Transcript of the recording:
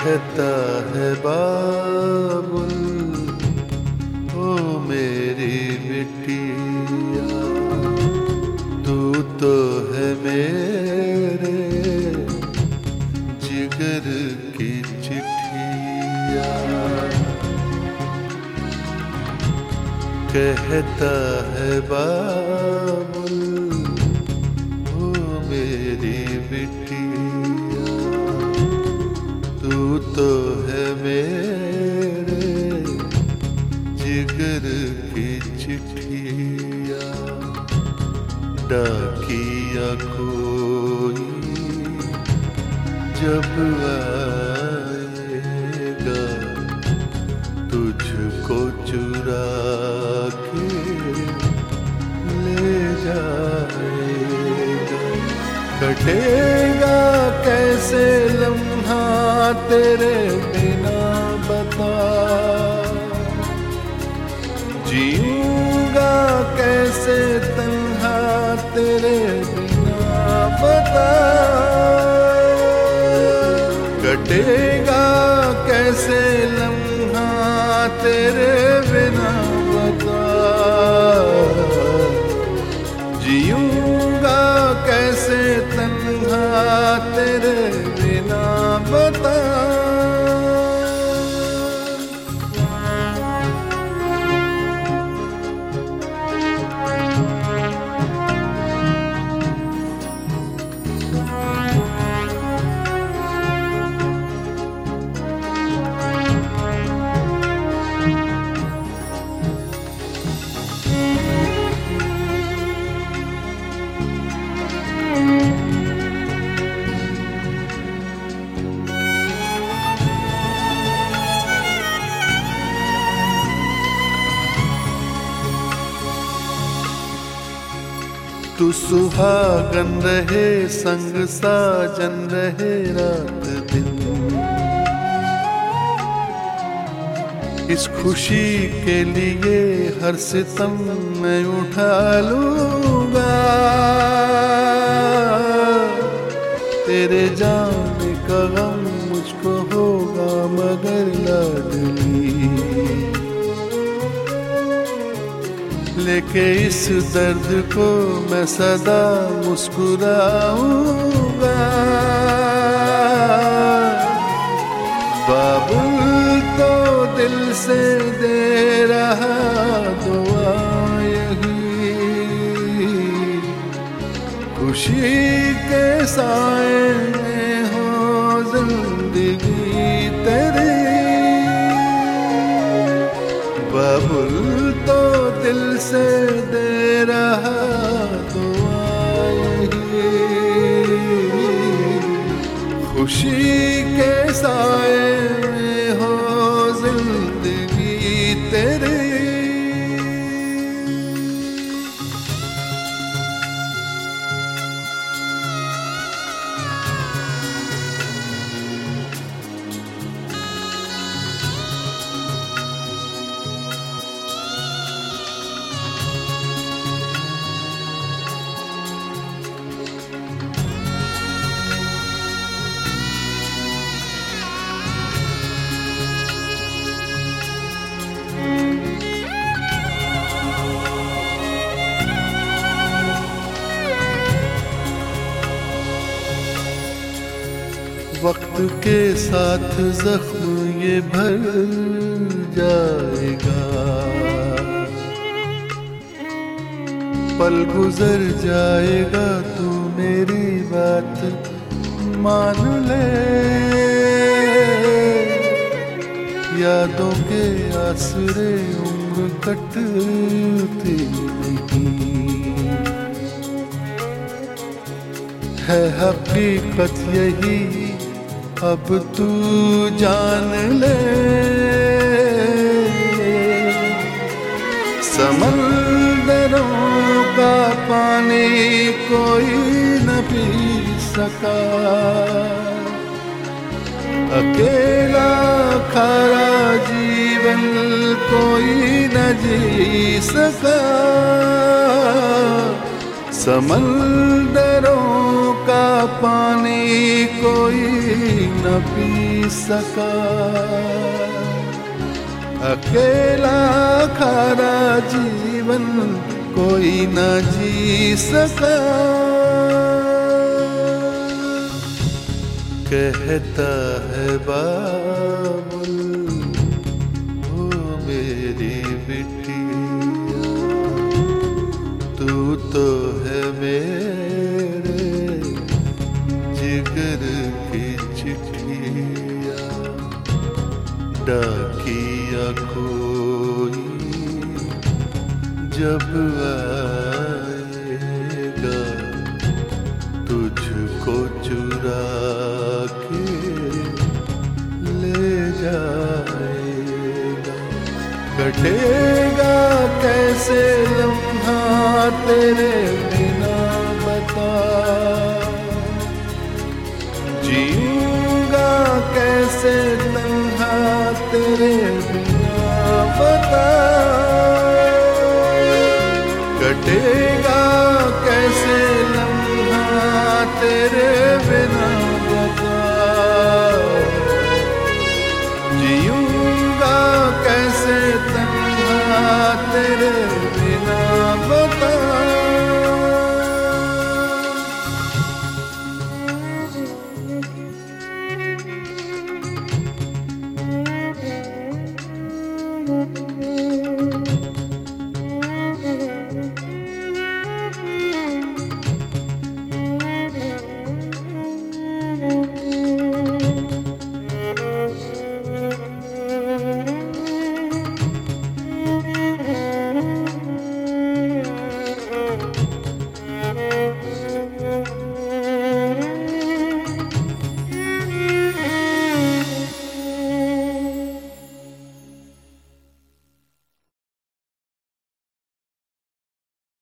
कहता है बाबुल ओ मेरी बिटिया, तू तो है मेरे जिगर की चिट्ठिया। कहता है बाबुल ओ मेरी बिटिया, तू तो है मेरे जिगर की चिट्ठिया। डाकिया कोई जब आएगा तुझको चुरा के ले जाएगा। कटेगा कैसे लम्हा तेरे बिना बता, जीऊंगा कैसे तन्हा तेरे बिना बता। कटेगा कैसे लम्हा तेरे बिना बता, जीऊंगा कैसे तन्हा तेरे बिना बता। तू सुहागन रहे संग साजन रहे रात दिन, इस खुशी के लिए हर सितम मैं उठा लूंगा। तेरे जाने का गम मुझको होगा मगर लाडली, लेके इस दर्द को मैं सदा मुस्कुराऊंगा। बाबुल तो दिल से दे रहा दुआ यही, खुशी के साए में हो जिंदगी तेरी। बाबुल तो दिल से दे रहा दुआ यही, खुशी के साए में हो जिंदगी तेरी। वक्त के साथ जख्म ये भर जाएगा, पल गुजर जाएगा तू मेरी बात मान ले। यादों के आसरे उम्र कटती नहीं, है हकीकत यही अब तू जान ले। समंदरों का पानी कोई न पी सका, अकेला खारा जीवन कोई न जी सका। समंदरों का पानी कोई न पी सका, अकेला खारा जीवन कोई न जी सका। कहता है बाबुल ओ मेरी बिटिया, तू तो है मेरे जिगर की चिट्ठिया। डाकिया कोई जब आएगा तुझको चुरा के ले जाएगा। कटेगा कैसे लम्हा तेरे बिना बता, जीऊंगा कैसे तन्हा तेरे बिना बता। कटेगा कैसे लम्हा तेरे बिना बता, जीऊंगा कैसे तन्हा तेरे बिना